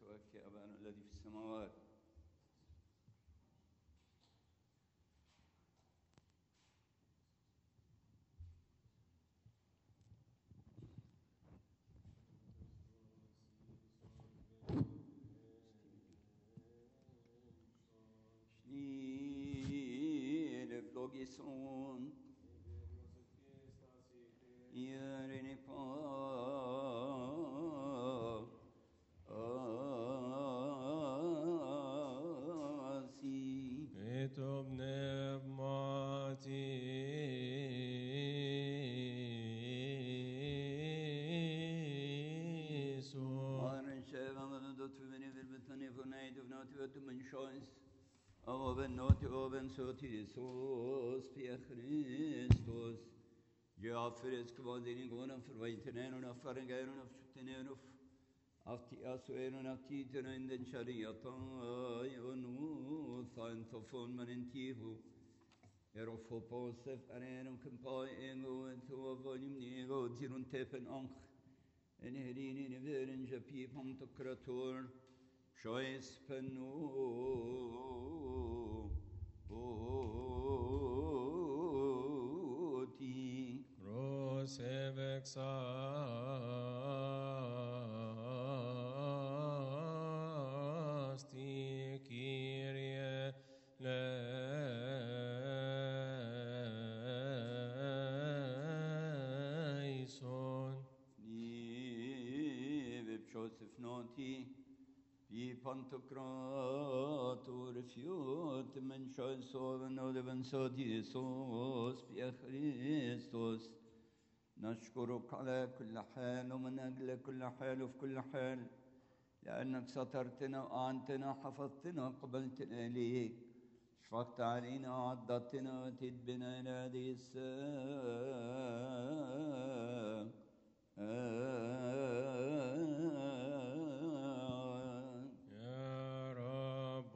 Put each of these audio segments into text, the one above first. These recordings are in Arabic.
دعواك يا أبانا الذي في السماوات. Schnee vlogison Ierene pa asi Etob nebmati so Maren Shevan dot veni verbetani for night of not to mentions Oben not oben soti sos Pia Christos Jafres kvadini gona förvajtenen och förgären och skjutenen och afti asueren aftiten in den shariata och nu than tofon man intivo Erofo posef arenum kampai ego and to avonim nego tirun tepen anch en herini neveren japi pomtokrator choice penu oti Prosevexasti Kyrie eleison. ni Joseph noti vi pantocrator fiot men choice of no deven sodi sos Pia Christos نشكرك على كل حال ومن أجل كل حال وفي كل حال لأنك سترتنا وأعنتنا حفظتنا وقبلتنا إليك شفقت علينا وعضدتنا وأتيت بنا إلى هذه الساعة يا رب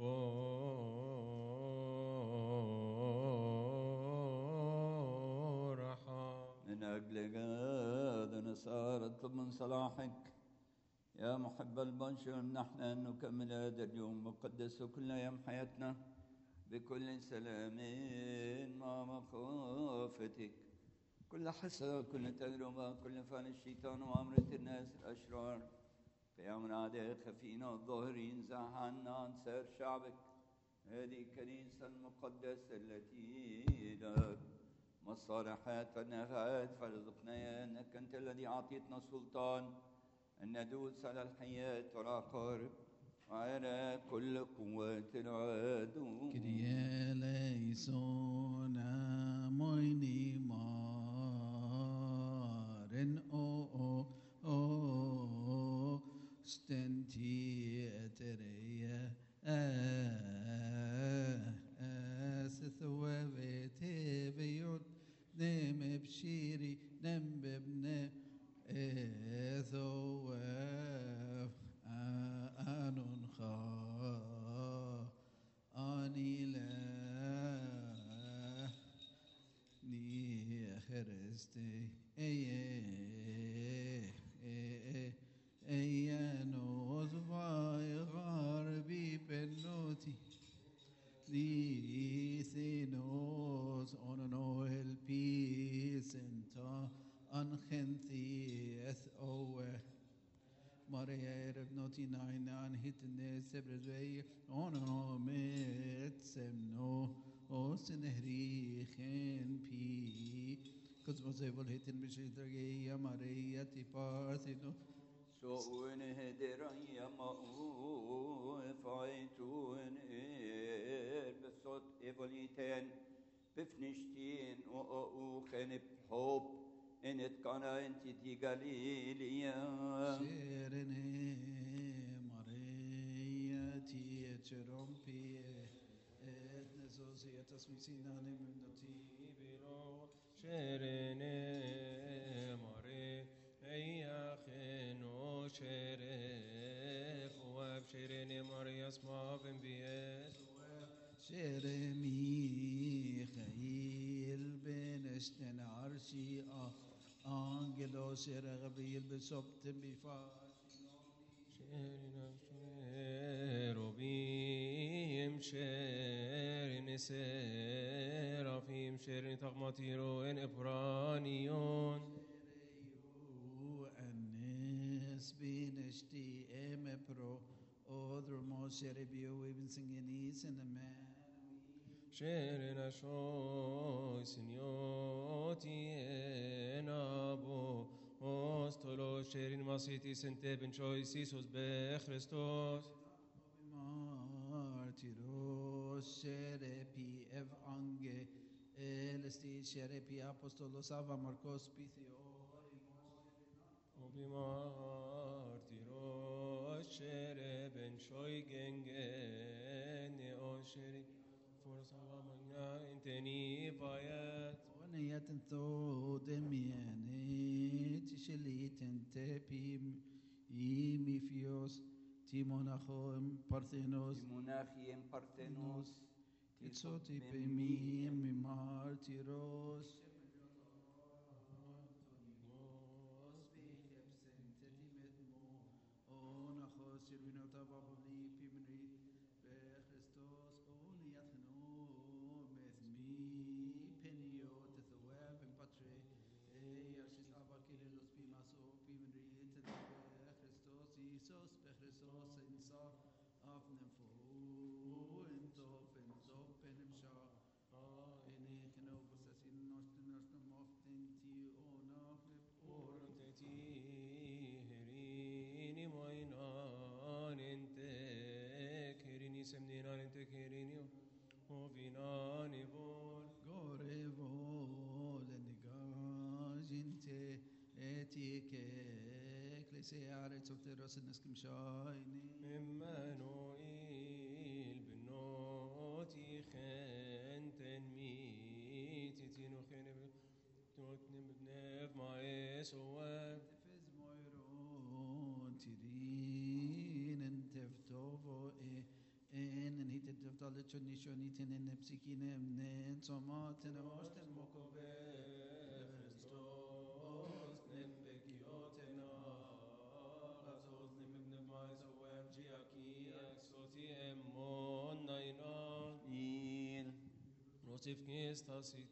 ارحم. من أجل هذا نسأل اطلب من صلاحك يا محب البشر نحن أن نكمل هذا اليوم وقدس كل أيام حياتنا بكل سلام مع مخافتك كل حسد كل تجربة كل فعل الشيطان وأمرة الناس الأشرار قيام أعداء خفينا الظاهرين زح عنا عن سائر شعبك هذه الكنيسة المقدسة التي لك مصالحات والنفعات فارزقنا يا أنك أنت الذي أعطيتنا سلطان أن ندوس على الحياة والعقارب وعلى كل قوات العدو Kyrie eleison amoini maren o stenti etereia asthwevete veyot nem bshiri nem bebne ethowef anon kha Anila ni Christe nos vai garbi penoti Dicenos on Noel peace and angenthi owe Maria Revnoti Nainan Hitne Sebreзвei on met semno Osenehri Hen Pi Cosmosevol Hitin Bishidrege Maria Tiparthino سوء هدري مأو فايتون بصوت إبوليتين بفنشتين وأوخن بحب إن اتقنا انت دي غاليليا Serene Maria Tieterompi Et Nesosietas Misinane Mundati Ibiro Sherene Mare Eya Cheno Shere Fuab Sherene Marias Mavim Bies Jeremy Chail Ben Esten Arshi Angelos Gabriel Besoptem Bifar Sherina شيرين سيرافيم شيرين تغمطيرو إن إبرانيون الناس بنشتي ام برو other more sherebio we've been singing these in the man شيرين أشوي سنيوتي إنابو أستولو شيرين ماسيتي سنتي بن شوي سيسوس بخريستوس martyros sherepi ev ange elesti sherepi apostolos ava marcos pithio وبمارتيروس شيري بن شوي جنجني أو شيري فرصة ومنا انتني بايات ونيات ثو دمياني تشليت تبي يميفيوس تيموناخوم بارثينوس Timonachiem Parthenos, تيتسوتي بمي مارتيروس هريني موينان انت كيريني سمنينان انت كيريني وفيناني بول Gorevo lenigajinte etike ecclesiare tsofteros neskim shaini إمانوئيل بنوتي خنتن ميتي تينو خين توتني بنف ما يسوى tefez moiron tirin en teftovo en hitet teftalet shoni shoni tenen psikinem nen somaten osten mokobe Χριστός νεμπεκιότενα γαζός νεμπνευμάης ο εμτζιακή αξιότι εμμόν ναϊνάν Il νοσιφκής τασίτ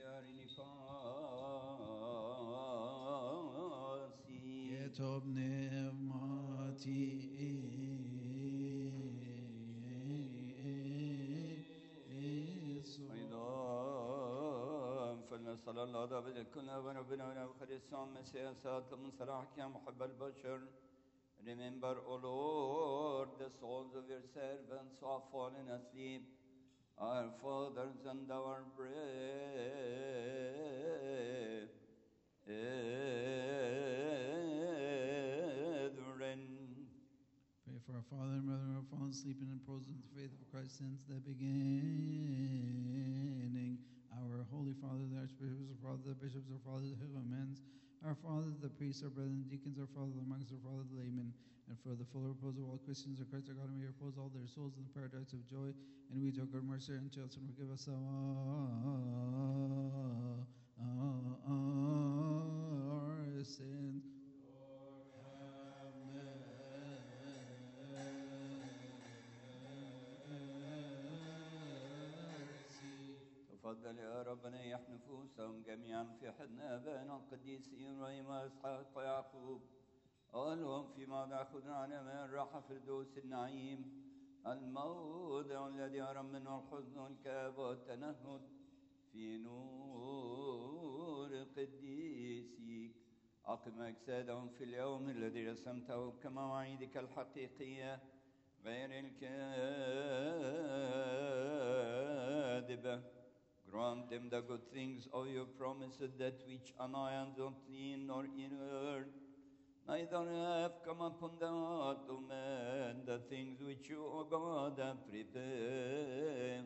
Iarinifansi, Yetob nevmati أيضا فلنسأل الله دابد كنا ونبنا ونبخر السلام مسيح ساتل من صلاحك يا محب البشر. Remember, O Lord, the souls of your servants who have fallen asleep, our fathers and our brethren. Pray for our father and mother who have fallen asleep and imposed in the faith of Christ since the beginning. Our Holy Father, the Archbishops, our Father, the Bishops, our Father, the Hillomans, our Father, the priests, our brethren, the deacons, our Father, the monks, our Father, the laymen, and for the full repose of all Christians of Christ our God, may you repose all their souls in the paradise of joy, and we, to our good mercy and children, forgive us our sins. تفضل يا ربنا يح نفوسهم جميعا في حضن ابائنا القديسين ابراهيم واسحاق ويعقوب. قالهم فيما ناخذ عن امان راحه فردوس النعيم الموضع الذي يرى منه الحزن والكآبة والتنهد في نور قديسيك. أقم أجسادهم في اليوم الذي رسمته كمواعيدك الحقيقية غير الكاذبة. Grant them the good things of your promises, that which an eye has not seen nor ear heard, neither have come upon the heart of man, the things which you, O God, have prepared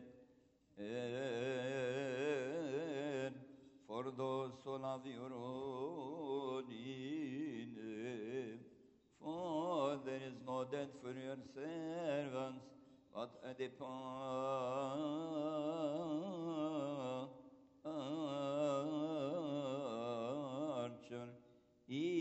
for those who love your holy name. For there is no death for your servants, but a departure,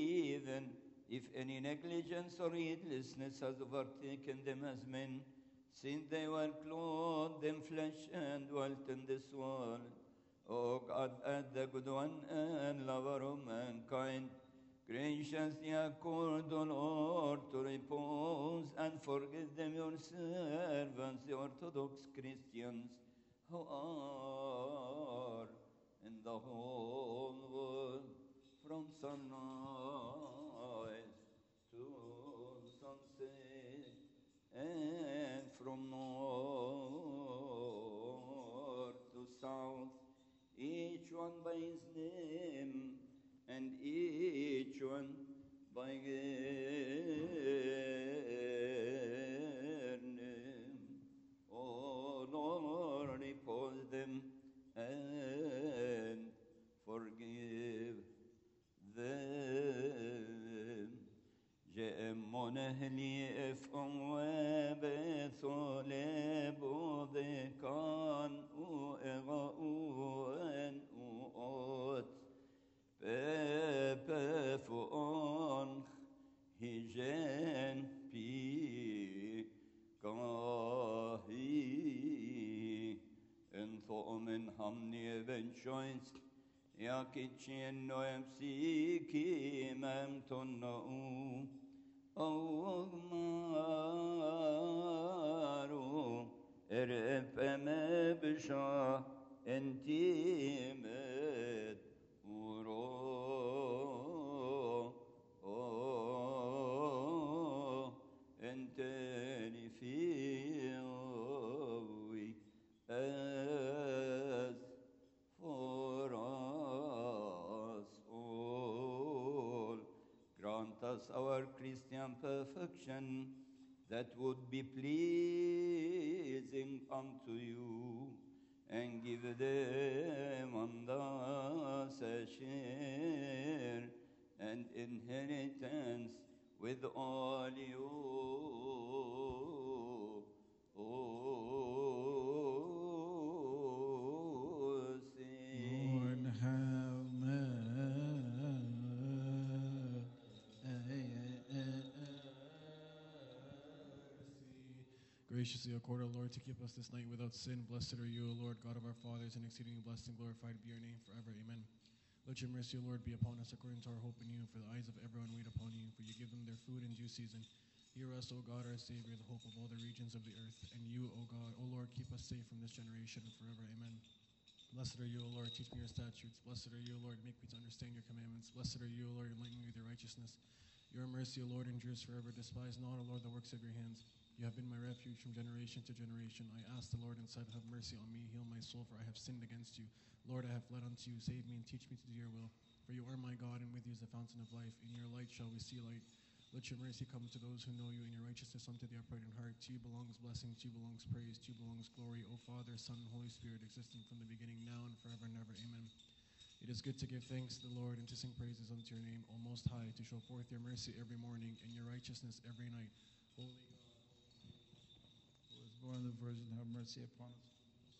even if any negligence or heedlessness has overtaken them as men, since they were clothed in flesh and dwelt in this world. O God, as the good one and lover of mankind, graciously accord, O Lord, to repose and forgive them, your servants, the Orthodox Christians, who are in the whole world, from sunrise to sunset, and from north to south, each one by his name, and each one by their name. O Lord, repose them and forgive them. جئمون هلي افهم وبثولب ذكان وإغاؤن وأوت بفؤون هجان بي كاهي انثو من همني بنشوينس يا كيتشين نويمسيكي ممتنو أغمارو إرفم بشا انتيمت ورو انتني فيوي as for us all. Grant us our Christian perfection, that would be pleasing unto you, and give them and us a share and inheritance with all you. Lord, have Graciously accord, O Lord, to keep us this night without sin. Blessed are you, O Lord, God of our fathers, and exceedingly blessed and glorified be your name forever. Amen. Let your mercy, O Lord, be upon us according to our hope in you, for the eyes of everyone wait upon you, for you give them their food in due season. Hear us, O God, our Savior, the hope of all the regions of the earth. And you, O God, O Lord, keep us safe from this generation forever. Amen. Blessed are you, O Lord, teach me your statutes. Blessed are you, O Lord, make me to understand your commandments. Blessed are you, O Lord, enlighten me with your righteousness. Your mercy, O Lord, endures forever. Despise not, O Lord, the works of your hands. You have been my refuge from generation to generation. I ask the Lord and said, have mercy on me, heal my soul, for I have sinned against you. Lord, I have fled unto you. Save me and teach me to do your will. For you are my God, and with you is the fountain of life. In your light shall we see light. Let your mercy come to those who know you, and your righteousness unto the upright in heart. To you belongs blessing, to you belongs praise, to you belongs glory, O Father, Son, and Holy Spirit, existing from the beginning, now and forever and ever. Amen. It is good to give thanks to the Lord and to sing praises unto your name, O Most High, to show forth your mercy every morning and your righteousness every night. Holy God, who was born of the Virgin, have mercy upon us.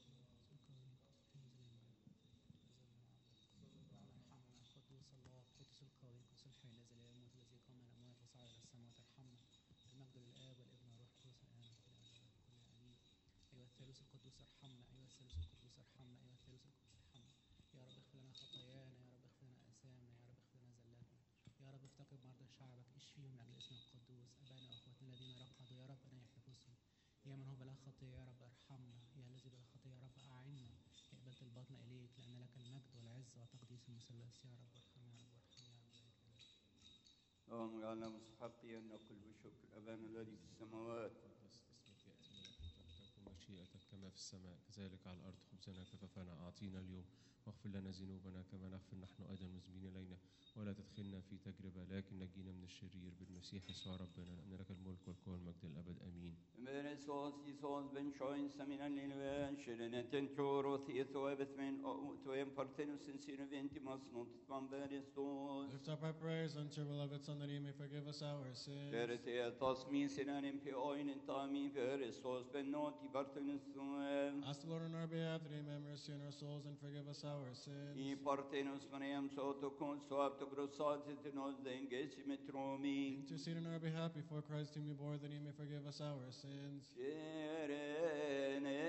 قدوس الله قدس القوي قدس الحي الذي لا يموت الذي قام من الاموات وصعد الى السماوات ارحمنا. المجد للاب والابن والروح القدس الان وفي الابد كلها امين. ايها الثالوث القدوس ارحمنا، ايها الثالوث القدوس ارحمنا، ايها الثالوث القدوس ارحمنا. يا رب اغفر لنا خطايانا، يا رب اغفر لنا اثامنا، يا رب اغفر لنا زلاتنا. يا رب افتقد مرضى شعبك، اشفيهم لاجل اسمك القدوس. ابائنا واخواتنا الذين رقدوا، يا رب انيح نفوسهم. يا من هو بلا خطيه يا رب ارحمنا، يا الذي بلا خطيه يا رب اعنا. اقبل طلباتنا اليك، لان لك المجد والعزه وتقديس المثلث. يا رب ارحم، يا رب ارحم، يا رب بارك لنا. اللهم اجعلنا مستحقين ان نقول بشكر ابانا الذي في السماوات. قدس اسمك، يأتي ملكوتك، تكن مشيئتك كما في السماء كذلك على الأرض. خبزنا كفافنا أعطينا اليوم، واغفر لنا ذنوبنا كما نغفر نحن أيضا المذنبين إلينا، ولا تدخلنا في تجربة لكن نجينا من الشرير بالمسيح يسوع ربنا، لأن لك الملك والقوة والمجد للأبد آمين. Meresos Jesus ben shoin saminan linven shirenen choro thieto ebetmen to impartenus in sinventimos not pamberestos. Lift up our prayers unto your beloved Son, that he may forgive us our sins. Perete tasmin sinanim pe oinen tami perestos ben noti partenus Ask the Lord on our behalf that he may have mercy on our souls and forgive us our sins. I partenus maniam soto conso apto grossatis nos dengesimet romi. Intercede on our behalf before Christ whom you bore, that he may forgive us our sins. Sherene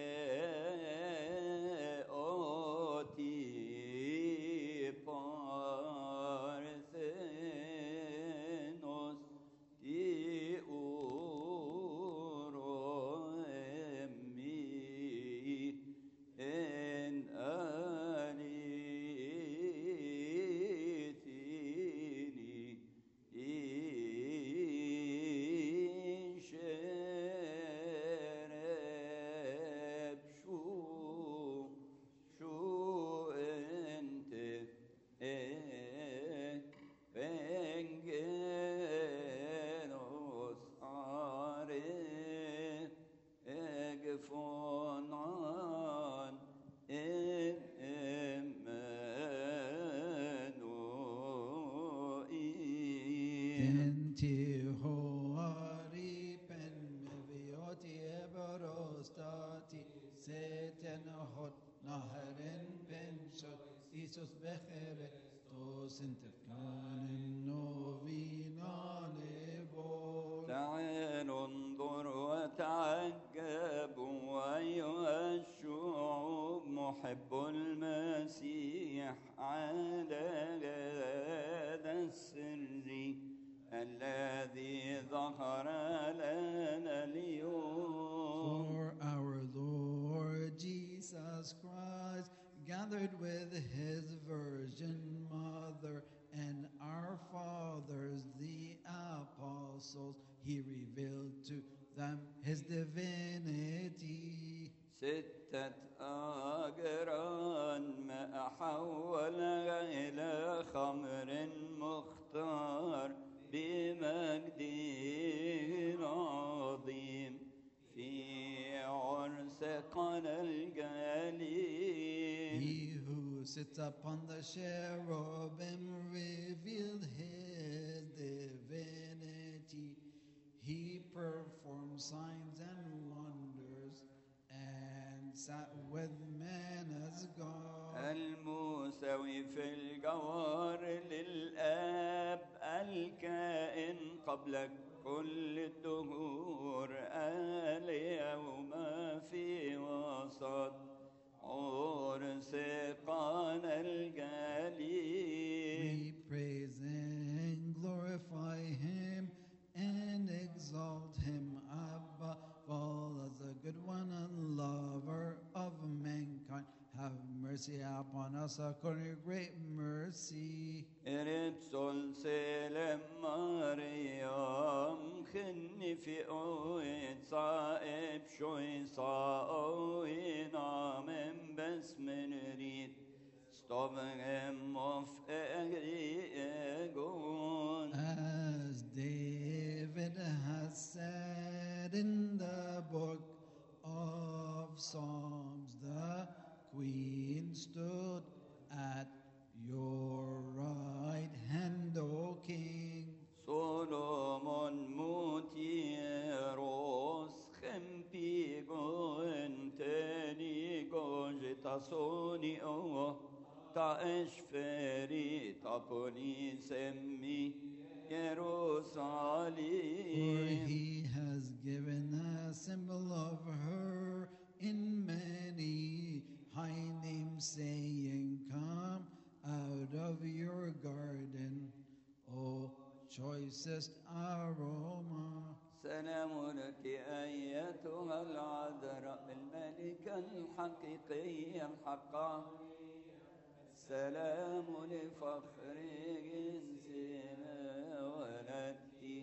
oti parthenos ti uro emmi en alithini in shereb shu ente vengenos are egfonan Tenti hoari pen mevioti eberostati seten hot naheren penshot Isus bechere tos interkanen novina lebor. تعالوا انظر وتعجبوا أيها الشعوب محب المسيح على هذا السر الذي ظهر لنا اليوم. For our Lord Jesus Christ gathered with his Virgin Mother and our fathers, the apostles, he revealed to them his divinity. ستة أجران ما أحولها إلى خمر مختار بمجده عظيم في عرس قنا الجليل. He who sits upon the cherubim revealed his divinity. He performed signs and wonders and sat with men as God. المساوي في الجوهر للآب الكائن قبل كل الدهور اليوم في وسط عرس قنا الجليل. We praise and glorify him and exalt him above all as a good one and lover of mankind. Have mercy upon us according to your great mercy. إربسول سلم مريم خني في أوين صائب شوي صاوين آمن بس من ريد ستوبهم مف أجريقون. As David has said in the book of Psalms, the queen stood at your right hand, O King. Solomon mutieros خمبيغون تانيغون جتاسوني أوه تأشفري تابوني سمي For يروساليم. he has given a symbol of her in many high names, saying, Come out of your garden, O choicest aroma. سلام لك أيتها العذراء الملكة الحقيقية الحقة. سلام لفخر جنسنا ولدتي.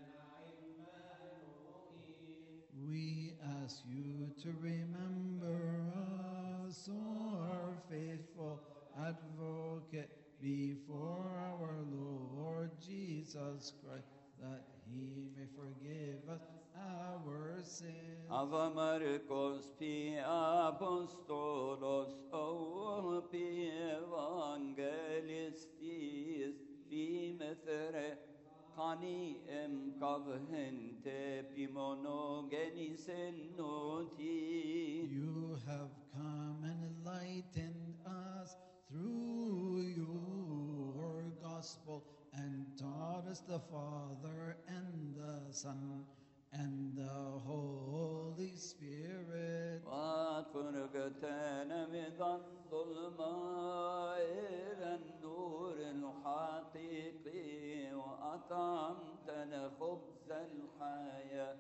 We ask you to remember us, O our faithful advocate, before our Lord Jesus Christ, that he may forgive us our sins. Ava Marcos pi apostolos o pi evangelistis pi methre qani em kavhen te pi monogenis noti. You have come and enlightened us through your gospel and taught us the Father and the Son and the Holy Spirit. وأخرجتنا من الظلمة إلى النور الحقيقي وأطعمتنا خبز الحياة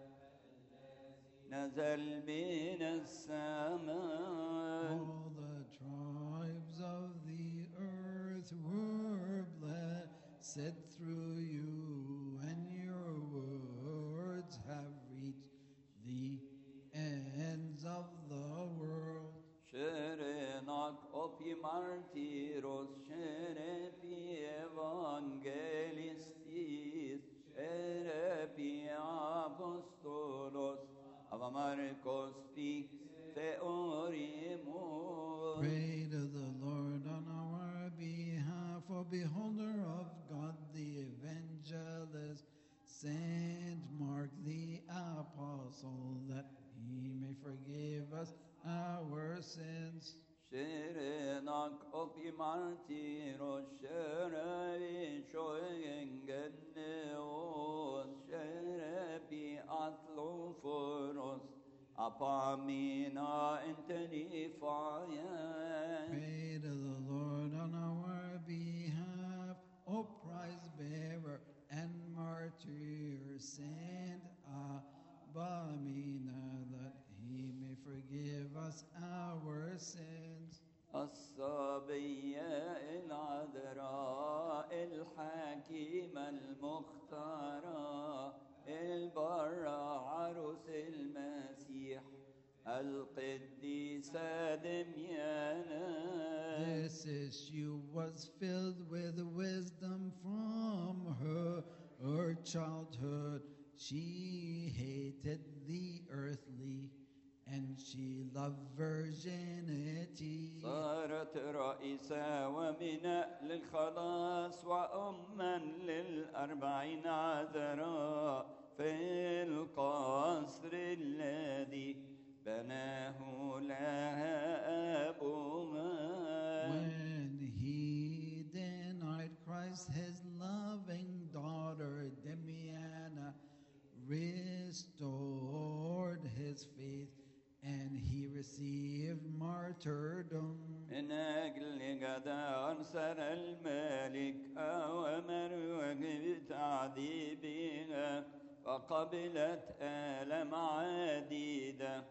نزل من السماء. All the tribes of the earth were blessed through you, and your words have reached the ends of the world. Şerenak opi martiros, şerepi evangelistis, şerepi apostolos, avamarkos pi theorimus. Pray to the Lord on our behalf, for beholder of God the evangelist, Saint Mark the apostle, that he may forgive us our sins. Şerenak opi martiros, şerepi şoengenneos, şerepi atloforos, apamina entenifaya. Pray to the Lord on our behalf, O prize bearer and martyr, Saint Abamina, that he may forgive us our sins. الصبية العذراء الحكيمة المختارة البرة عروس المسيح القديسة دميانا. This issue was filled with wisdom from her childhood. She hated the earthly, and she loved virginity. صارت رئيسة ومناء للخلاص وأما للأربعين عذراء في القصر الذي بناه لها أبوها. When he denied Christ, his loving daughter Demiana restored his faith, and he received martyrdom. من أجل جدع أرسل الملك أوامر بتعذيبها فقبلت آلام عديدة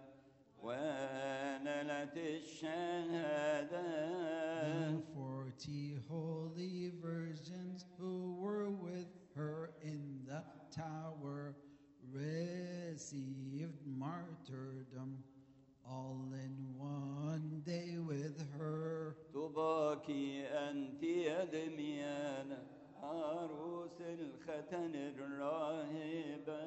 ونالت الشهادة. The 40 holy virgins who were with her in the tower received martyrdom all in one day with her. طوباكي أنت يا دميانة عروس الختن الراهبة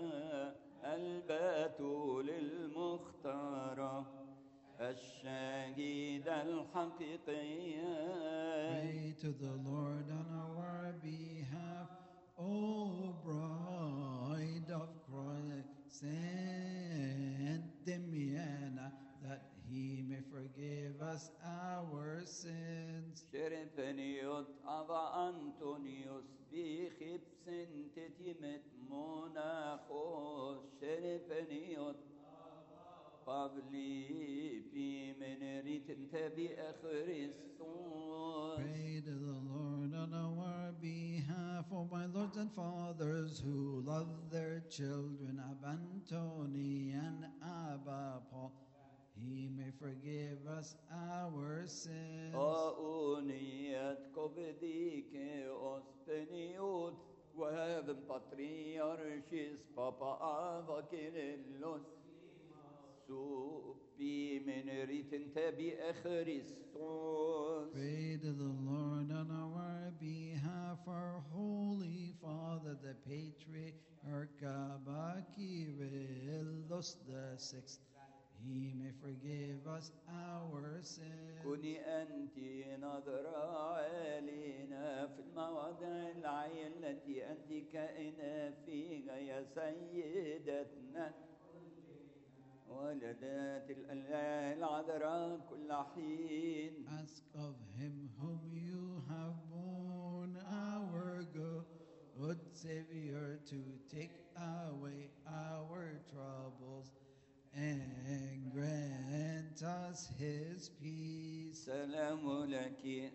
البتول المختارة الشهيدة الحقيقية. Pray to the Lord on our behalf, O bride of Christ, Saint Demiana, that he may forgive us our sins. شرفنيوت أبا أنطونيوس بخبس تتمت مناخوس شرفنيوت قبلي في منريت تبي أخريستوس. Pray to the Lord on our behalf, O my lords and fathers who love their children, Abba Antony and Abba Paul, he may forgive us our sins. أونيت كوبديك أسبنيوت وهذا بطريرشيس بابا آفا كيرلوس سوبي من ريتن تبي أخريستوس. Pray to the Lord on our behalf, our Holy Father, the Patriarch Abba Kyrillos VI. He may forgive us our sins. كوني أنت نظرة علينا في المواضع العين التي أنت كائنة فيها يا سيدتنا ولدات الإله العذراء كل حين. Ask of him whom you have borne, our good Savior, to take away our us his peace. سلام لك.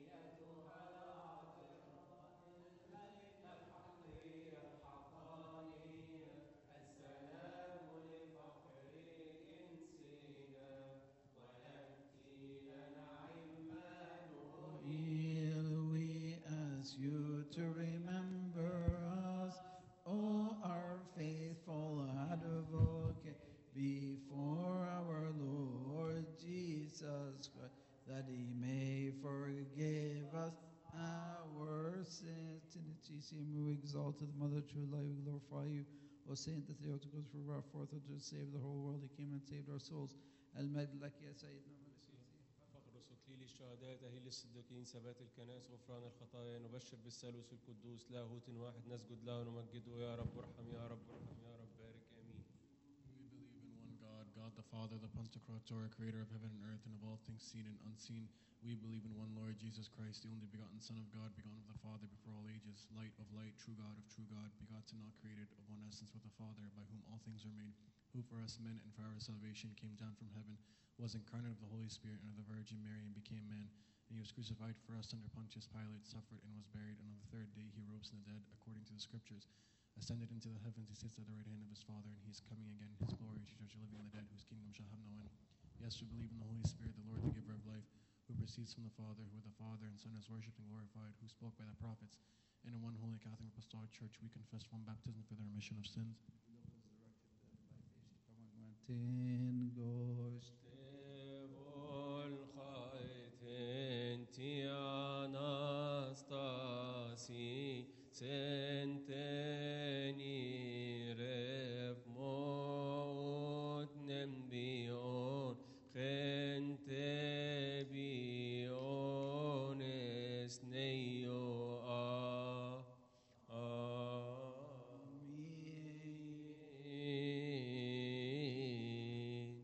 We ask you to remember us, O our faithful advocate, before our Lord Jesus Christ, that he may forgive us our sins. In its we exalted the Mother true life, we glorify you. O Saint the Theotokos, for brought forth to save the whole world, he came and saved our souls. المجد لك يا سيدنا فخر سكليل الشهداء تهيل الصديقين ثبات الكنائس غفران الخطايا نبشر بالثالوث القدوس لاهوت واحد نسجد له ونمجده يا رب ارحم يا رب ارحم يا رب بارك امين. We believe in one God, God the Father, the Pantocrator, creator of heaven and earth and of all things seen and unseen. We believe in one Lord Jesus Christ, the only begotten Son of God, begotten of the Father before all ages, light of light, true God of true God, begotten, not created, of one essence with the Father, by whom all things are made, who for us men and for our salvation came down from heaven, was incarnate of the Holy Spirit and of the Virgin Mary, and became man. And he was crucified for us under Pontius Pilate, suffered and was buried, and on the third day he rose from the dead, according to the Scriptures. Ascended into the heavens, he sits at the right hand of his Father, and he is coming again in his glory to judge the living and the dead, whose kingdom shall have no end. Yes, we believe in the Holy Spirit, the Lord, the giver of life, who proceeds from the Father, who with the Father and Son is worshipped and glorified, who spoke by the prophets. And in one holy Catholic Apostolic Church, we confess one baptism for the remission of sins. Senteni rev mod nembion gente biones neo Amen.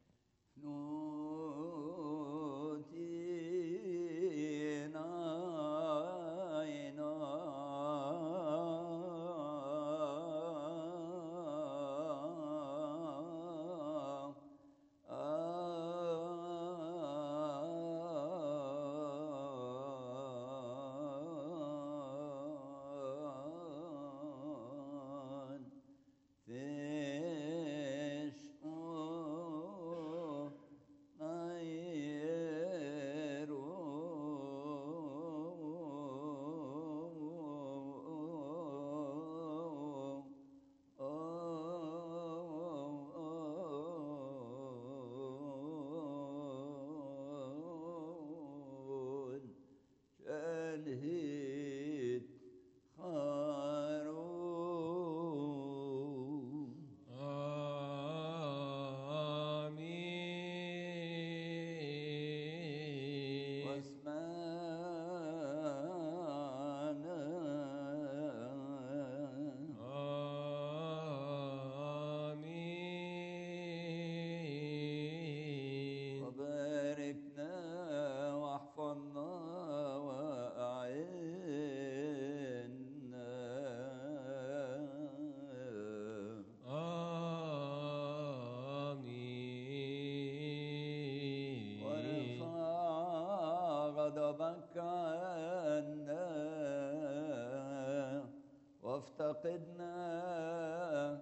وافتقدنا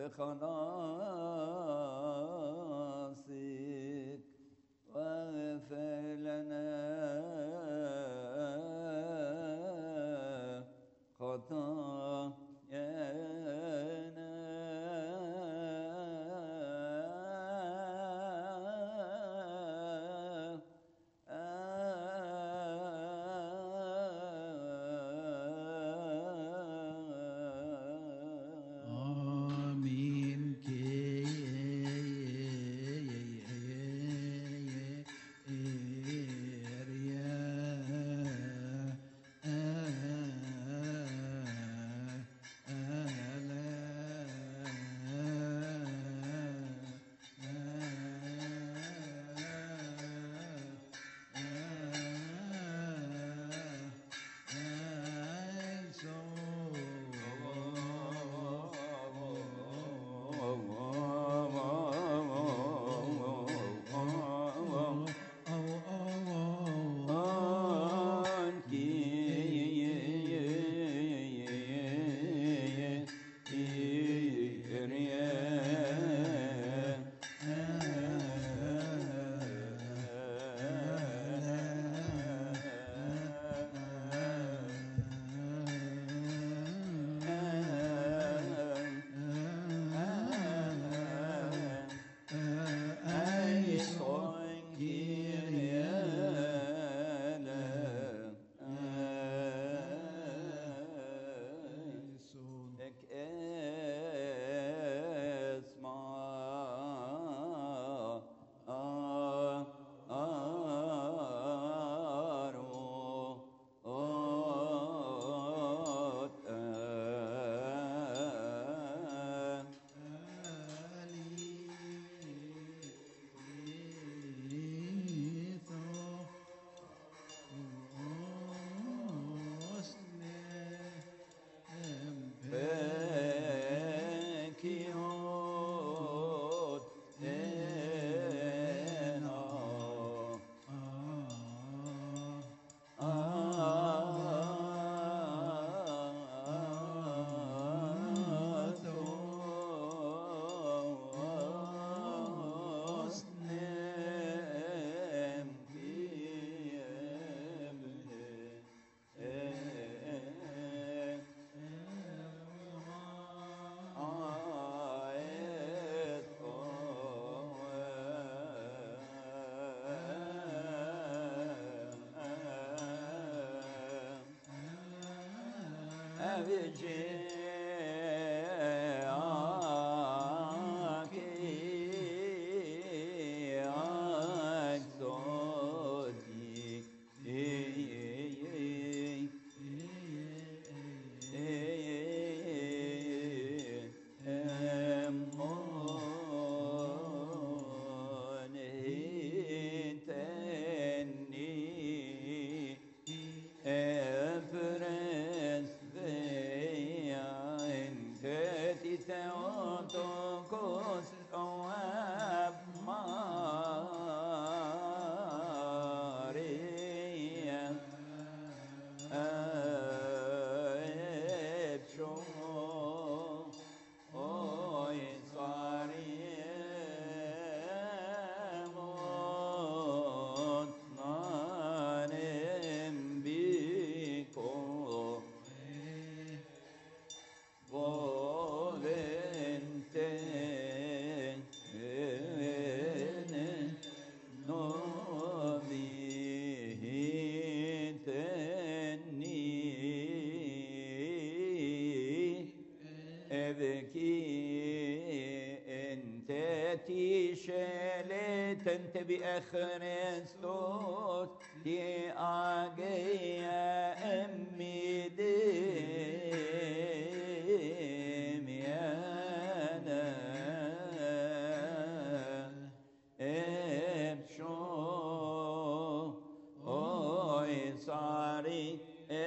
بخلاصك واغفر لنا خطايانا Amen. انت بأخرستوس دي آجيا أمي ديم يانا ابشو اوي صاري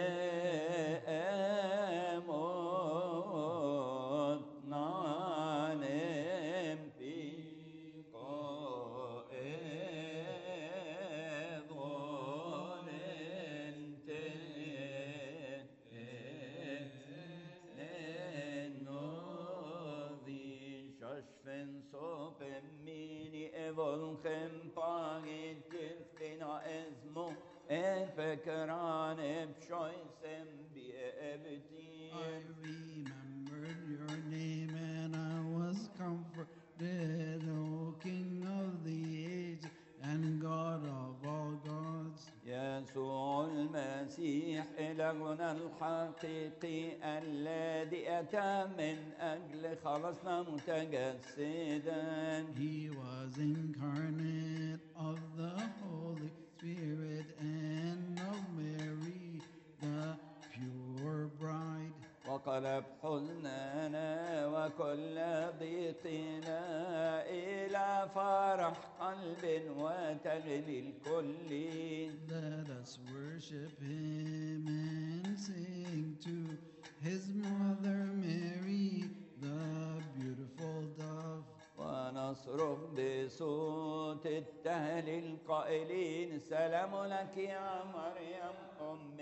I remembered your name and I was comforted, O King of the age and God of all gods. يسوع المسيح إلهنا الحقيقي الذي أتى من أجل خلصنا متجسدا. He was incarnate of the Holy Spirit and of Mary, the pure bride. وقلب حزننا وكل ضيقنا إلى فرح قلب وتغني الكل. Let us worship him and sing to his mother Mary, the beautiful dove. ونصرخ بصوت التهليل قائلين سلام لك يا مريم أم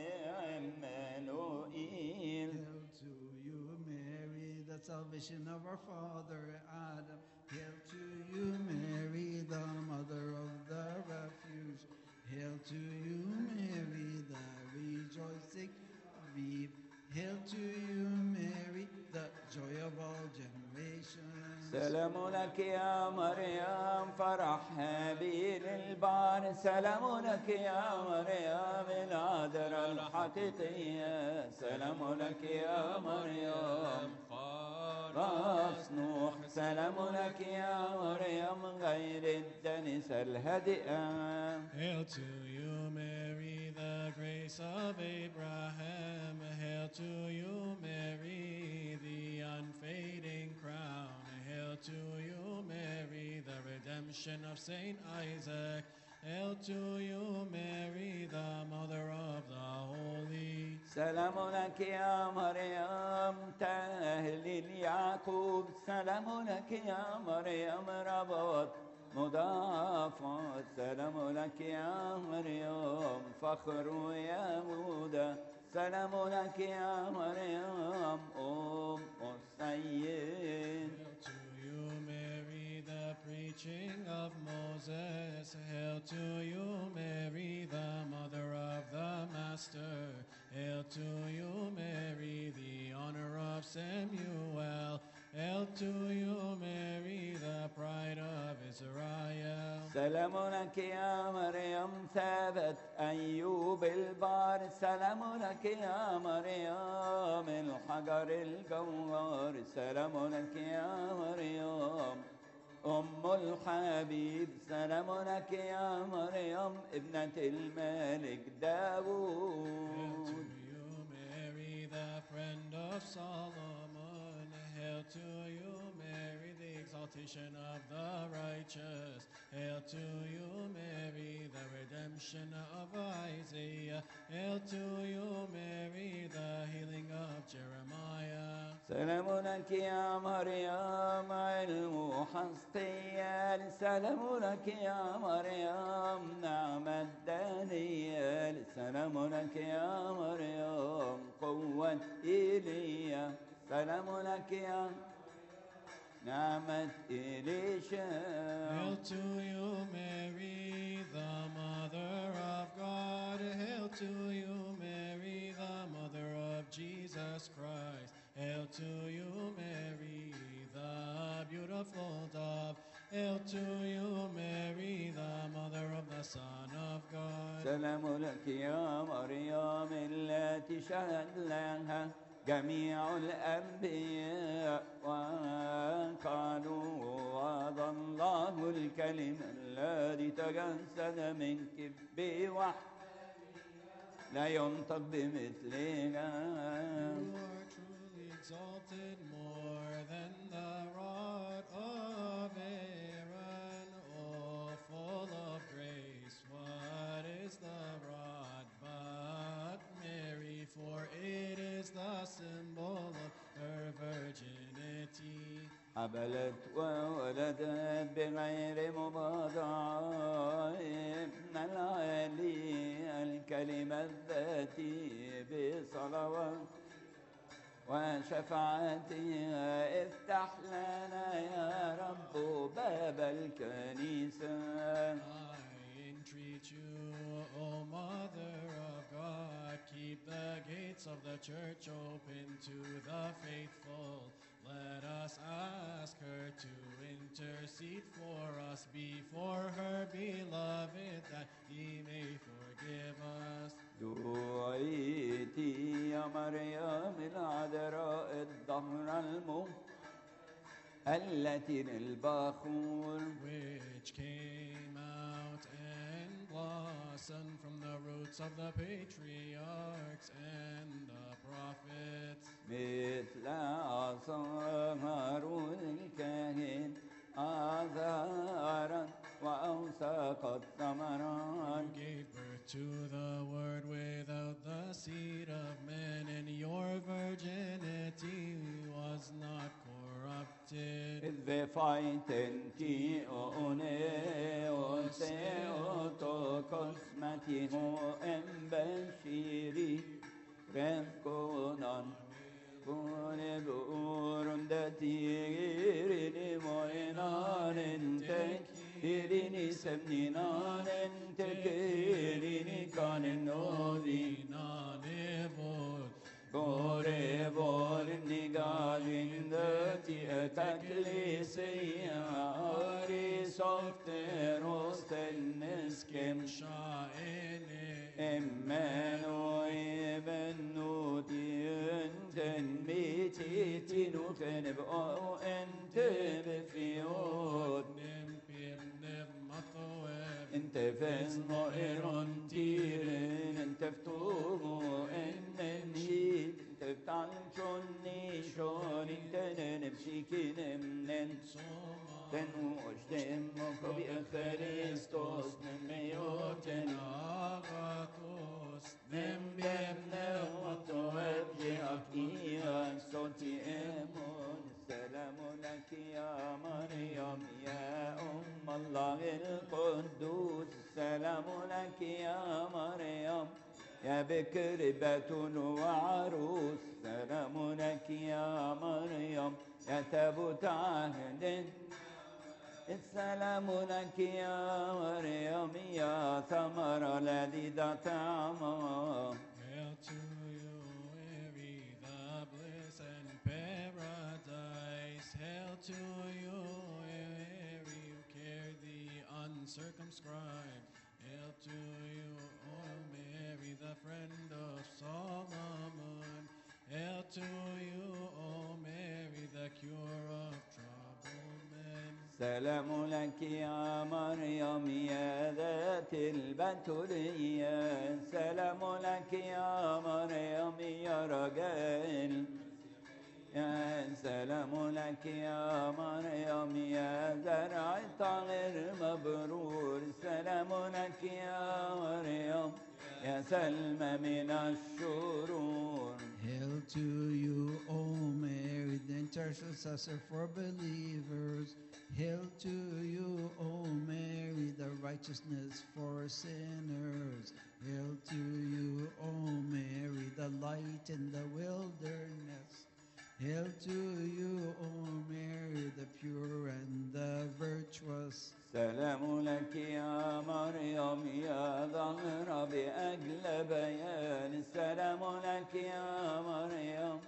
عمانوئيل. Hail to you, Mary, the salvation of our father Adam. Hail to you, Mary, the mother of the refuge. Hail to you, Mary, the rejoicing of Eve. Hail to you, Mary, the joy of all generations. سلام لك يا مريم فرح هابيل البار. سلام لك يا مريم العذراء الحقيقية. سلام لك يا مريم راس نوح. سلام لك يا مريم غير الدنس الهادئة. Hail to you, Mary, the grace of Abraham. Hail to you, Mary, the unfading crown. Hail to you, Mary, the redemption of Saint Isaac. Hail to you, Mary, the mother of the holy. سلام لك يا مريم تهليل يعقوب. سلام لك يا مريم ربوت مضافات. سلام لك يا مريم فخر يهوذا. سلام لك يا مريم السيد. Hail to you, Mary, the preaching of Moses. Hail to you, Mary, the mother of the Master. Hail to you, Mary, the honor of Samuel. Hail to you, Mary, the pride of Israel. سلام لك يا مريم ثابت أيوب البار، سلام لك يا مريم الحجر الجوار، سلام لك يا مريم أم الحبيب، سلام لك يا مريم ابنة الملك Hail داوود. to you, Mary, the friend of Solomon. Hail to you, Mary, the exaltation of the righteous. Hail to you, Mary, the redemption of Isaiah. Hail to you, Mary, the healing of Jeremiah. سلام لك يا مريم علم حسقيال، سلام لك يا مريم نعمة دانيال، سلام لك يا مريم قوة إيليا، سلام لك يا نعمة إليشا. Hail to you, Mary, the Mother of God. Hail to you, Mary, the Mother of Jesus Christ. Hail to you, Mary, the beautiful dove. Hail to you, Mary, the Mother of the Son of God. سلام لك يا مريم التي شهد لها جميع الأنبياء وقالوا هذا الله الكلمة الذي تجسد منك بوحي لا ينطق بمثلها. You are truly exalted more than the rod of Aaron, oh, full of grace. What is the rod but Mary? For it is the symbol of her virginity. حبلت وولدت بغير مباضعة ابن العلي الكلمة الذاتي بصلوات وشفاعتها. افتح لنا يا رب باب الكنيسة. I entreat you, O Mother of God, keep the gates of the church open to the faithful. Let us ask her to intercede for us before her beloved, that he may forgive us. دعيتي يا مريم العذراء الظهر التي للبخور Which came out and blossomed from the roots of the patriarchs and the prophets. مثل عصا هارون الكاهن آذارا وأوساقت ثمرا. You gave birth to the word without the seed of men, and your virginity was not corrupted. إذ بفايتنتي أونيوس أوتوكوسمتي هو إمبشيري رفكونان كون بأورندتي موينان تكيريني سمنينان تكيريني كان النودي Gore vorni galindati ecclesia ori softeros tenneskem emmeno evennuti enten mititi nukeneb o ente befiot انت فزنو ايرون تيرن انت فتوغو انني انت بتعلمشوني شون انت نمشيكي نمنن تنوش دمك بأخريستوس نميوتن نم بيبنا وطوابجي أكيان صوتي امون. سلام لك يا مريم يا أم الله القدوس. سلام لك يا مريم يا بكر بتول وعروس. سلام لك يا مريم يا تابوت عهد. السلام لك يا مريم يا ثمر لذيذ طعمه. Hail to you, Mary, the bliss and paradise. Hail to you, Mary, who carried the uncircumscribed. Hail to you, O Mary, the friend of Solomon. Hail to you, O Mary, the cure of troubled men. سلام لك يا مريم يا ذات البتولية، سلام لك يا مريم يا رجال، يا سلام لك يا مريم يا زرع طاهر مبرور، سلام لك يا مريم يا سلمى من الشرور. Hail to you, O Mary, the intercessor for believers. Hail to you, O Mary, the righteousness for sinners. Hail to you, O Mary, the light in the wilderness. Hail to you, O Mary, the pure and the virtuous. سلام لك يا مريم يا ظهر بأجل بيان، سلام لك يا مريم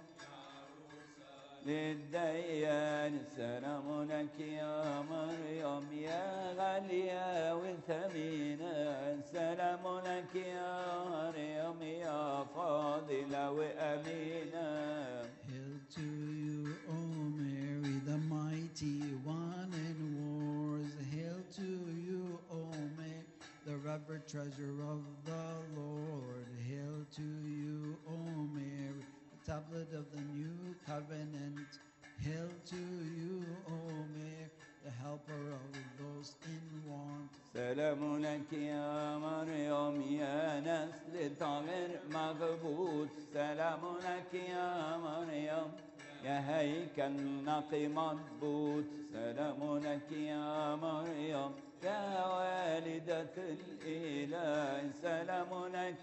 للديان، سلام لك يا مريم يا غالية وثمينة، سلام لك يا مريم يا فاضلة وأمينة. Hail to you, O Mary, the mighty one in wars. Hail to you, O Mary, the revered treasure of the Lord. Hail to you, O Mary, the tablet of the new covenant. Hail to you, O Mary, the helper of those in want. سلام لك يا مريم يا نسل طاهر مغبوط، سلام لك يا مريم يا هيكل نقي مضبوط، سلام لك يا مريم يا والدة الإله، سلام لك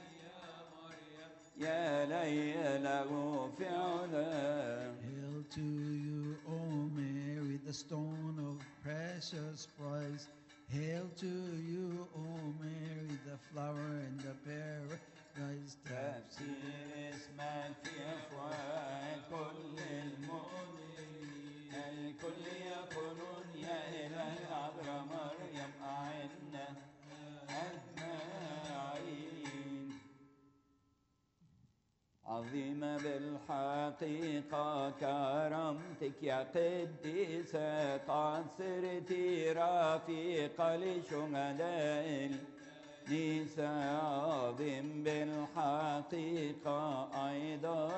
يا ليله في علا. Hail to you, O Mary, the stone of precious price. Hail to you, O Mary, the flower and the paradise. تفسير اسمك في أفواه كل المؤمنين، الكل يقولون يا إله العذراء مريم أعنا أجمعين. عظيمة بالحقيقة كرمتك يا قديسة، قد صرتي رفيقة لشهداء النساء. عظيم بالحقيقة أيضا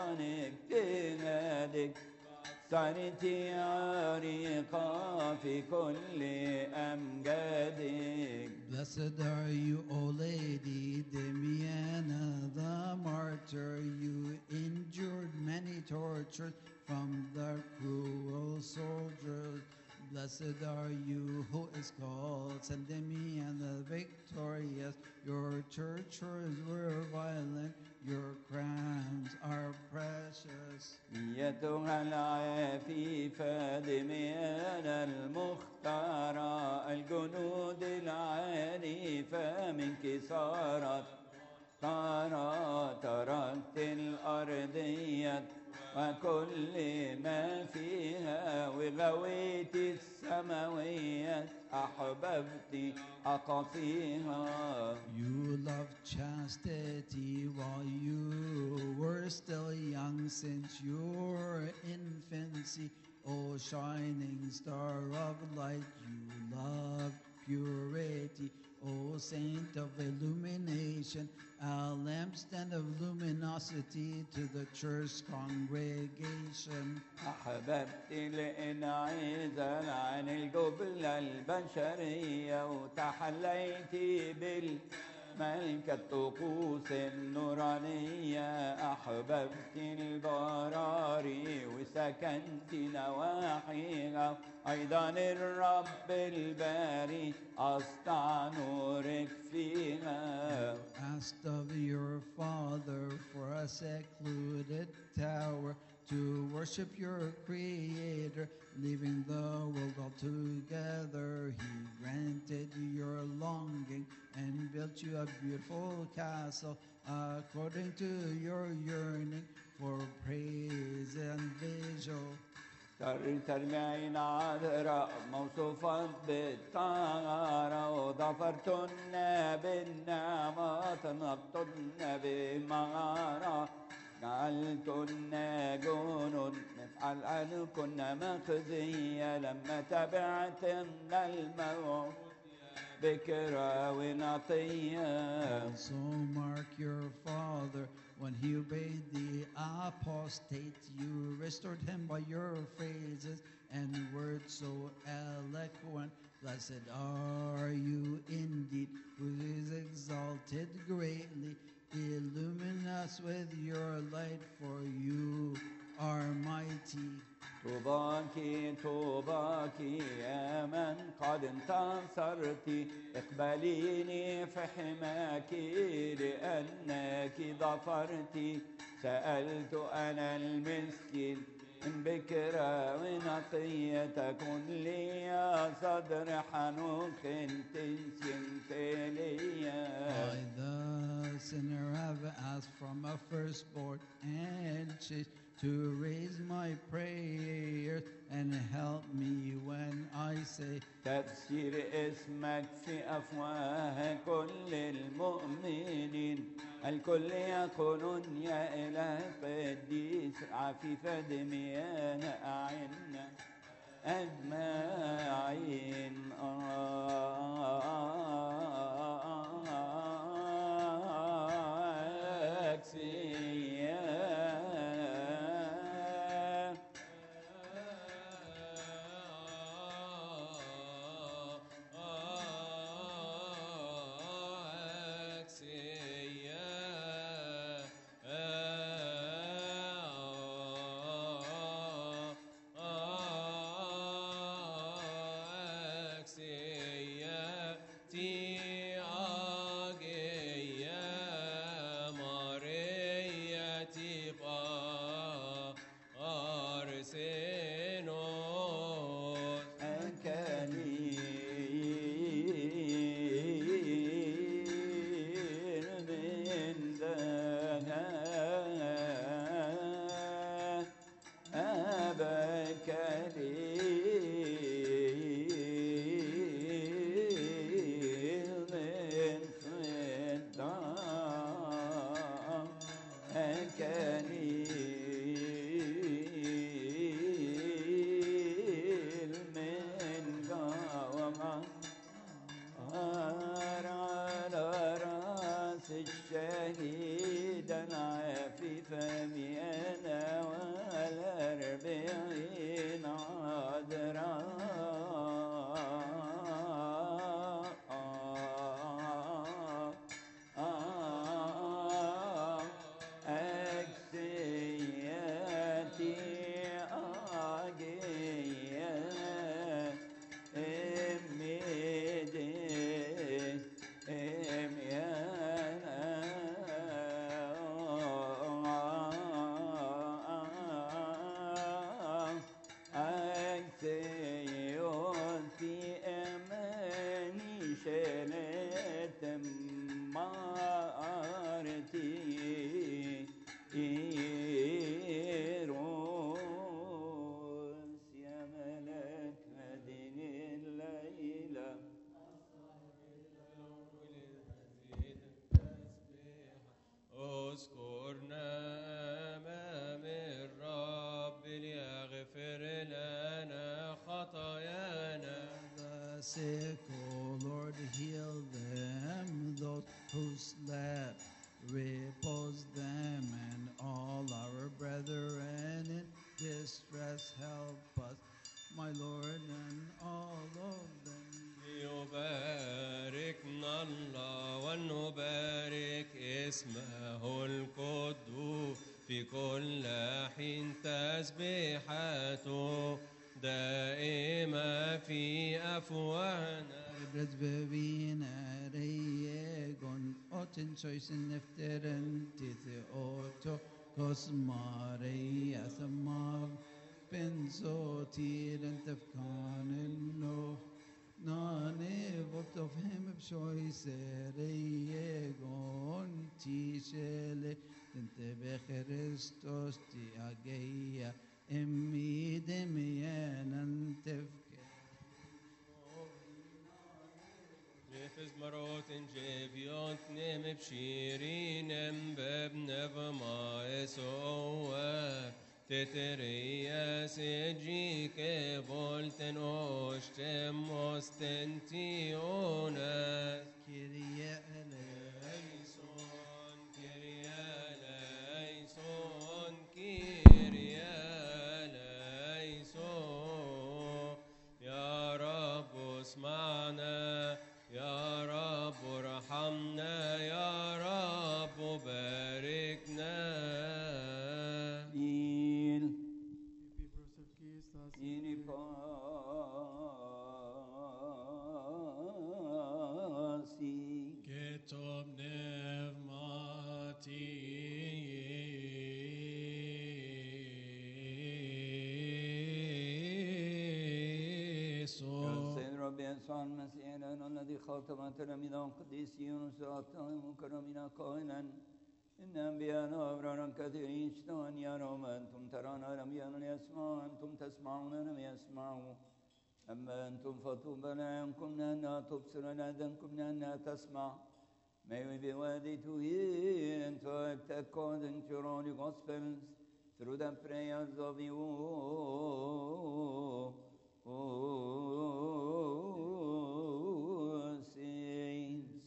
اجتهادك، صرتي عريقة في كل أمجادك. Blessed are you, O Lady Damiana, the martyr. You endured many tortures from the cruel soldiers. Blessed are you who is called Saint Damian the victorious. Your tortures were violent, your crowns are precious. أيتها العفيفة دميانا المختارة، الجنود العنيفة منك صارت طارة، تركت الأرضية وكل ما فيها وغويت السماوية، أحببت أقاصيها. You loved chastity while you were still young, since your infancy, O shining star of light. You loved purity, O saint of illumination, a lampstand of luminosity to the church congregation. أحببت الإنعزال عن الجبلة البشرية، وتحليت بالملكة الطقوس النورانية. أحببت البراري وسكنت نواحيها، أيضا الرب الباري أسطع نورك فيها. Asked of your Father for a secluded tower to worship your Creator, leaving the world altogether. He granted your longing and built you a beautiful castle according to your yearning for praise and vigil. ترمعين عذراء موصوفا بالطهارة وظفرتن بالنعمة تنقضن بمغارة جعلتن جنود نفعل عنكن مخزية لما تبعتن الموت بكرة ونطية. Also mark your father when he obeyed the apostate. You restored him by your phrases and words so eloquent. Blessed are you indeed, who is exalted greatly. Illumine us with your light, for you are mighty. طوباكي طوباكي يا من قد انتصرتي، اقبليني في حماكي لأنك ظفرتي. سألت أنا المسكين إن بكرة ونقية تكن لي صدر حنوك تنسين ليا. I the sinner have asked from a firstborn and to raise my prayers and help me when I say تفسير اسمك في أفواه كل المؤمنين، الكل يقولون يا إله قديس عفيف دميان أعنا أجمعين. sick, O Lord, heal them. Those who slept, repose them. And all our brethren in distress, help us, my Lord, and all of them. يباركنا الله ونبارك اسمه القدوس في كل حين تسبيحاته دائما في أفواهنا. Bredbevina reiegon oten choisen efteren tithe oto kosmareia thamav benzo tiren tefkanen no nane vokt of him choise reiegon tishele tente be Christos ti ageia امي دميانا تفكر Nefes marot en jeviont nem bshirinem bebnev maesoa teteria sejike volten ostem ostentionas كريا eleison Kyrie eleison Kyrie eleison يا رب اسمعنا يا رب ارحمنا يا رب باركنا Il ini pasi Ketom nevmati سيد ربي يسوع المسيح لنا الذي خاطب تلاميذه القديسين وساعتهم مكرمين قائلا إن أنبياءنا وأبرارا كثيرين اشتهوا أن يروا ما أنتم ترون لم يروا يسمعوا أنتم تسمعون لم يسمعوا أما أنتم فطوبى لأنكم لأنها تبصر لأذنكم لأنها تسمع. May we be worthy to hear and to act according to all the Gospels through the prayers of you, saints.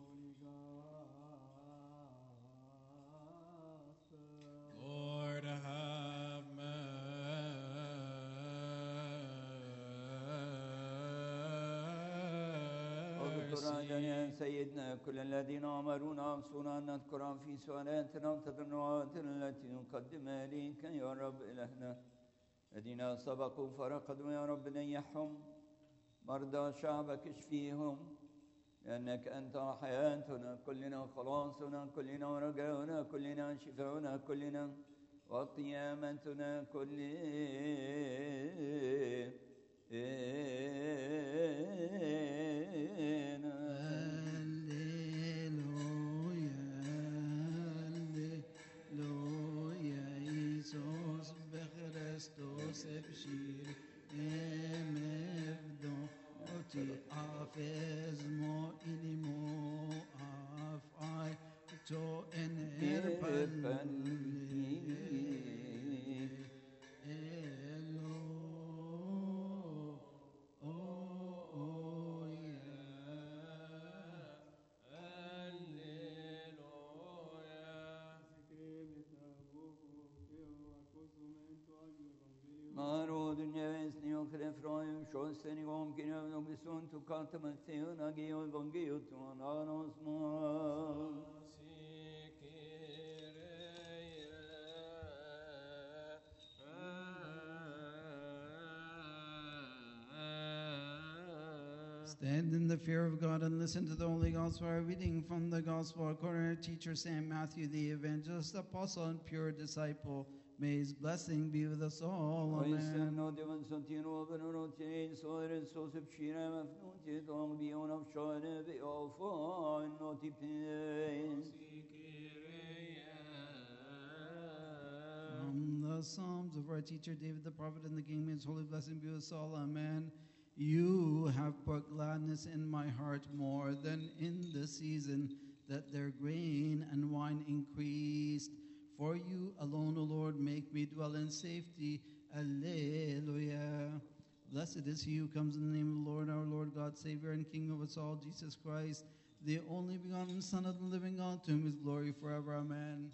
Lord have اذكر أيضا يا mercy. سيدنا كل الذين أمرونا أوصونا أن نذكرهم في سؤالاتنا وتضرعاتنا التي نقدم إليك يا رب إلهنا. الذين سبقوا فرقدوا يا رب نيحهم، مرضى شعبك اشفيهم، لأنك أنت حياتنا كلنا خلاصنا كلنا ورجاؤنا كلنا شفاؤنا كلنا وقيامتنا كلنا. هللويا هللويا إيسوس بخريستوس بشير امفدو أوتي أفزمو إليمو أفعي تو Maro dunjevesni och krefroim sjössen igång kinövn och besun tu kalta med teuna geo evangeliet och ananos mal. Stand in the fear of God and listen to the Holy Gospel. Our reading from the Gospel according to teacher St. Matthew, the evangelist, apostle, and pure disciple. May his blessing be with us all. Amen. Amen. Nådevan santino benorotin soren sosep shira mafnuti dong bion av share vi ofa noti pes. From the Psalms of our teacher David the prophet and the King, may his holy blessing be with us all. Amen. You have brought gladness in my heart more than in the season that their grain and wine increased. For you alone, O Lord, make me dwell in safety. Alleluia. Blessed is he who comes in the name of the Lord, our Lord God, Savior and King of us all, Jesus Christ, the only begotten Son of the living God, to whom is glory forever. Amen.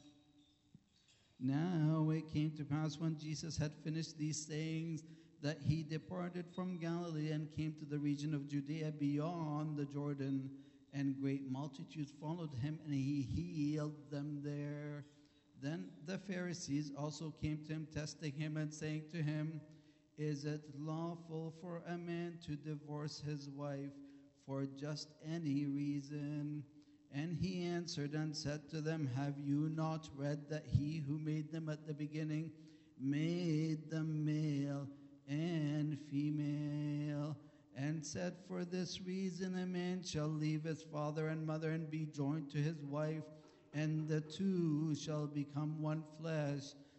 Now it came to pass when Jesus had finished these sayings that he departed from Galilee and came to the region of Judea beyond the Jordan, and great multitudes followed him, and he healed them there. Then the Pharisees also came to him, testing him and saying to him, "Is it lawful for a man to divorce his wife for just any reason?" And he answered and said to them, "Have you not read that he who made them at the beginning made them male and female, and said, for this reason a man shall leave his father and mother and be joined to his wife, and the two shall become one flesh.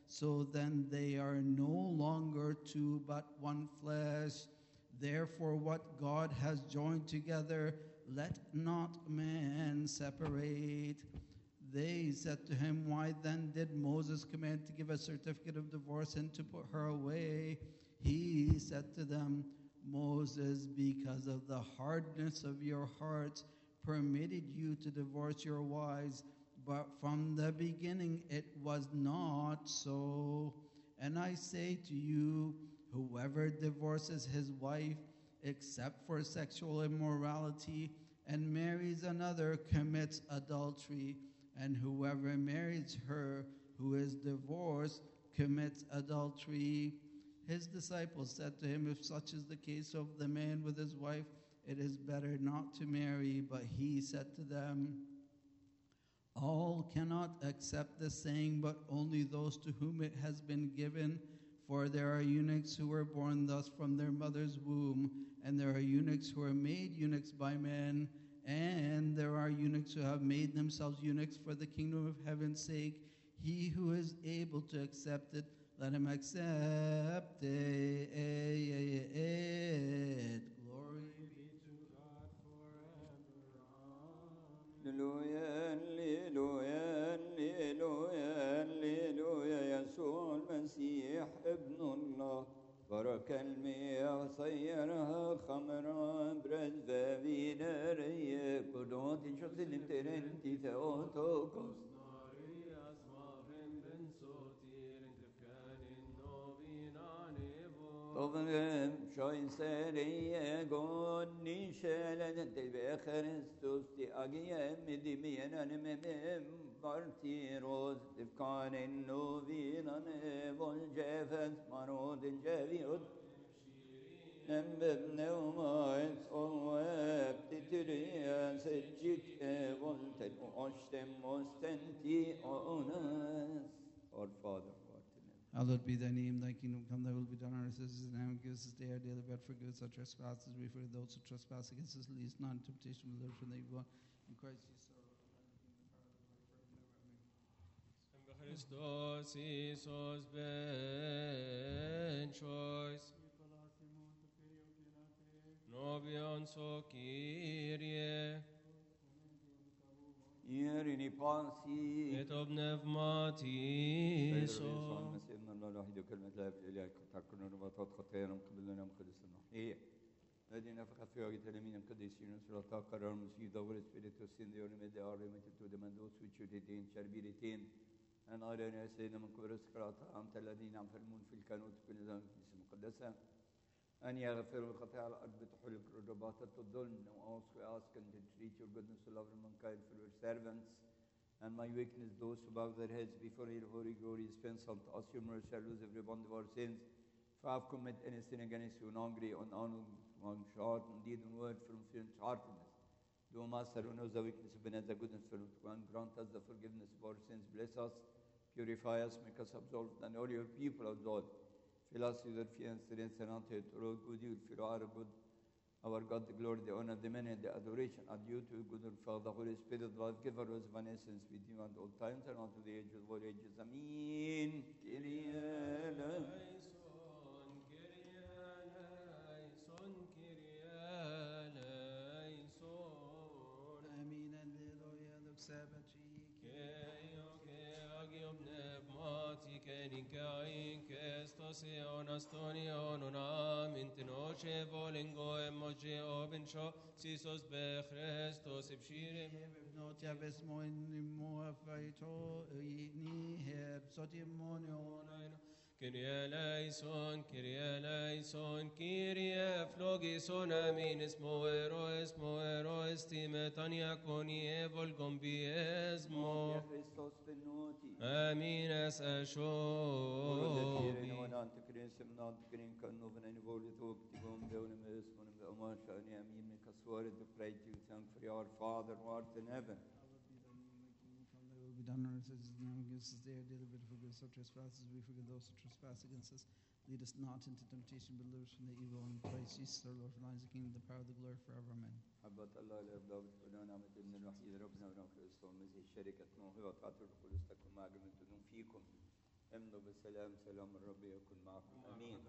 So then they are no longer two, but one flesh. Therefore, what God has joined together, let not man separate. They said to him, why then did Moses command to give a certificate of divorce and to put her away? He said to them, Moses, because of the hardness of your hearts, permitted you to divorce your wives, but from the beginning it was not so. And I say to you, whoever divorces his wife, except for sexual immorality, and marries another commits adultery. And whoever marries her who is divorced commits adultery. His disciples said to him, if such is the case of the man with his wife, it is better not to marry. But he said to them, all cannot accept the saying, but only those to whom it has been given. For there are eunuchs who were born thus from their mother's womb, and there are eunuchs who are made eunuchs by men, and there are eunuchs who have made themselves eunuchs for the kingdom of heaven's sake. He who is able to accept it, let him accept it. Glory be to God forever. Hallelujah, hallelujah, hallelujah, hallelujah. يسوع المسيح ابن الله برك المياه صيرها خمرا برز فينا ريه قدوت شخص الامترنتي ثوتوكوس طبعا شاين سريه قول نشالة تبع خريستوس تي أجيام مدمينا نمم بارتيروس تفكان النوبينا والجافس مرود الجافيود نمبنا ومايس أواب تتريا سجك والتن أشتم مستنتي أوناس. Our Father. Hallowed be thy name, thy kingdom come, thy will be done on earth as it is in heaven. Give us this day our daily bread, forgive us our trespasses, we forgive those who trespass against us, lead us not into temptation, but deliver us from the evil one. In Christ Jesus our Lord, the kingdom, power, the glory, forever and ever. Amen. Christos Isos ben choice Nobion so Kyrie Irini Pansi. et pneumatiso مسيرنا الله الوحيد وكلمة لا إله إلا أنت تعكرنا رباطات خطايانا مقبلنا مقدس النحية الذي نفخ في وجه تلاميذ القديسين وسلطاء قرار مسيح دور Spiritus in the Orime de Arime to the Mandos which you retain shall be retained and أرنا سيدنا من كبر السكرات أنت الذين يعملون في الكنوت كل ذنب في المقدسة أن يغفروا الخطايا على الأرض بتحل الرباط الظلم. Now also we ask and entreat your goodness to love mankind for your servants and my weakness, those who bow their heads before your holy glory, dispense unto us your mercy, shall lose every bond of our sins. If I have committed any sin against you, hungry, unhonored, from heart, and deed and word, from fear and heartedness, do, Master, who knows the weakness of men, the goodness for and grant us the forgiveness of our sins. Bless us, purify us, make us absolved, and all your people absolved. Fill us with your fear and strength, and unto it, all good you, for our good. Our God, the glory, the honor, the meaning, the adoration are due to you, good Father, Holy Spirit, life giver, of essence, with you and all times and unto the age of all ages. Amen. Kyrie eleison. Amen. Alleluia. Look, Sabbath. Sisos be Christos ibshirim Not yaves moin mo faito ni heb sotimonion. Kyrie eleison, Kyrie eleison, Kyrie flogison, amin, esmo eroes, timetania coni evolgon biesmo. Christos venuti. Amin, es ashobi. To pray to you, thank for your Father who art in heaven. Hallowed be thy name, thy kingdom come, thy will be done on earth as it is in heaven. Give us this day our daily bread, forgive us our trespasses, we forgive those who trespass against us. Lead us not into temptation, but deliver us from the evil one. In Christ Jesus our Lord, for thine is the kingdom, the power, the glory forever. Amen. حبة الله لا يبدأ بالفنان نعمة ابن الوحيد ربنا ونعم كريستوس المسيح شركة موهبة وتعطي القدس تكون مع جميع فيكم امضوا بسلام، سلام الرب يكن معكم. امين.